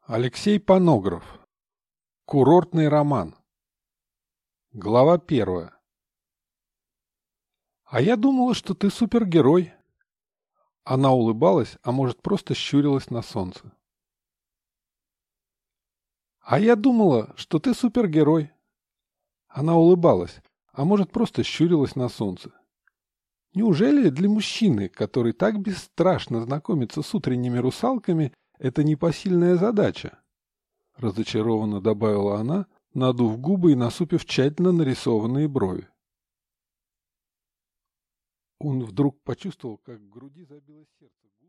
Алексей Панограф. Курортный роман. Глава 1. «А я думала, что ты супергерой». Она улыбалась, а может, просто щурилась на солнце. «А я думала, что ты супергерой». Она улыбалась, а может, просто щурилась на солнце. Неужели для мужчины, который так бесстрашно знакомится с утренними русалками, это непосильная задача? Разочарованно добавила она, надув губы и насупив тщательно нарисованные брови. Он вдруг почувствовал, как в груди забилось сердце.